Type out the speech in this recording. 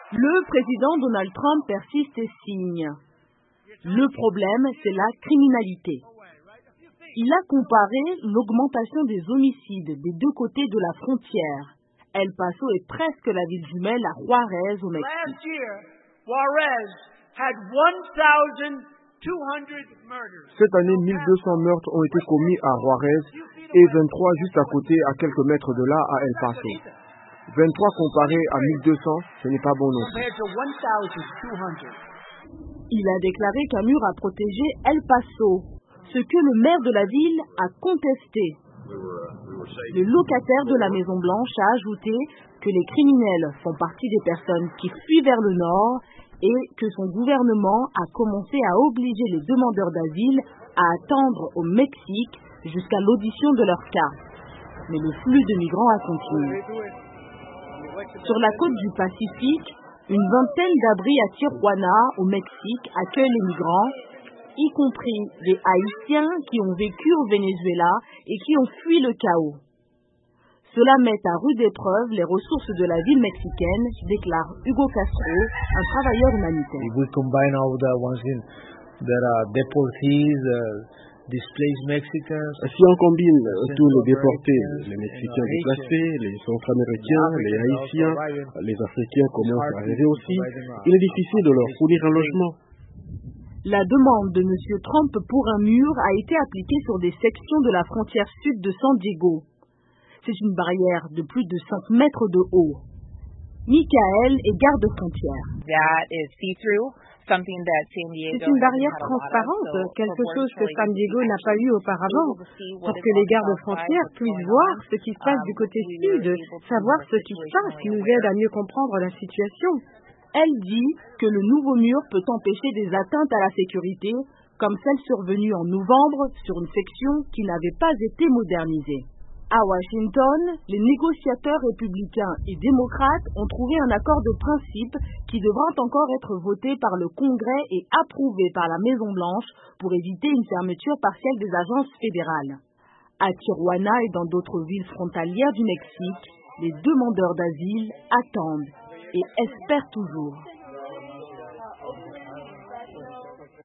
Le président Donald Trump persiste et signe. Le problème, c'est la criminalité. Il a comparé l'augmentation des homicides des deux côtés de la frontière. El Paso est presque la ville jumelle à Juárez au Mexique. Cette année, 1200 meurtres ont été commis à Juárez et 23 juste à côté, à quelques mètres de là, à El Paso. 23 comparé à 1200, ce n'est pas bon non plus. Il a déclaré qu'un mur a protégé El Paso, ce que le maire de la ville a contesté. Le locataire de la Maison Blanche a ajouté que les criminels font partie des personnes qui fuient vers le nord et que son gouvernement a commencé à obliger les demandeurs d'asile à attendre au Mexique jusqu'à l'audition de leur cas. Mais le flux de migrants a continué. Sur la côte du Pacifique, une vingtaine d'abris à Tijuana, au Mexique, accueillent les migrants, y compris des Haïtiens qui ont vécu au Venezuela et qui ont fui le chaos. Cela met à rude épreuve les ressources de la ville mexicaine, déclare Hugo Castro, un travailleur humanitaire. Si on combine tous les déportés, les Mexicains déplacés, les Centra-Américains, les Haïtiens, les Africains commencent à arriver aussi, il est difficile de leur fournir un logement. La demande de M. Trump pour un mur a été appliquée sur des sections de la frontière sud de San Diego. C'est une barrière de plus de 5 mètres de haut. Michael est garde-frontière. C'est une barrière transparente, quelque chose que San Diego n'a pas eu auparavant, pour que les gardes-frontières puissent voir ce qui se passe du côté sud, savoir ce qui se passe, qui nous aide à mieux comprendre la situation. Elle dit que le nouveau mur peut empêcher des atteintes à la sécurité, comme celle survenue en novembre sur une section qui n'avait pas été modernisée. À Washington, les négociateurs républicains et démocrates ont trouvé un accord de principe qui devra encore être voté par le Congrès et approuvé par la Maison-Blanche pour éviter une fermeture partielle des agences fédérales. À Tijuana et dans d'autres villes frontalières du Mexique, les demandeurs d'asile attendent et espèrent toujours.